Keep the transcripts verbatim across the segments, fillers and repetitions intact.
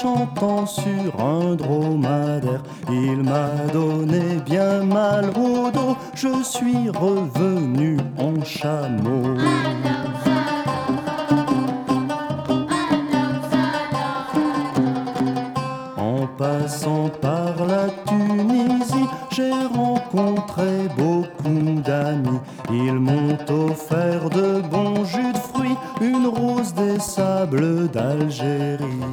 chantant sur un dromadaire. Il m'a donné bien mal au dos, je suis revenu en chameau. En passant par la Tunisie, j'ai rencontré beaucoup d'amis. Ils m'ont offert de bons jus de fruits, une rose des sables d'Algérie.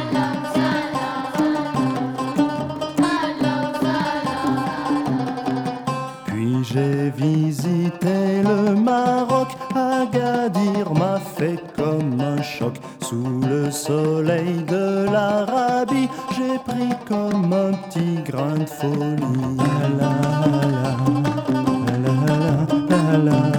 Puis j'ai visité le Maroc, Agadir m'a fait comme un choc. Sous le soleil de l'Arabie, j'ai pris comme un petit grain de folie. La la la la la la la la.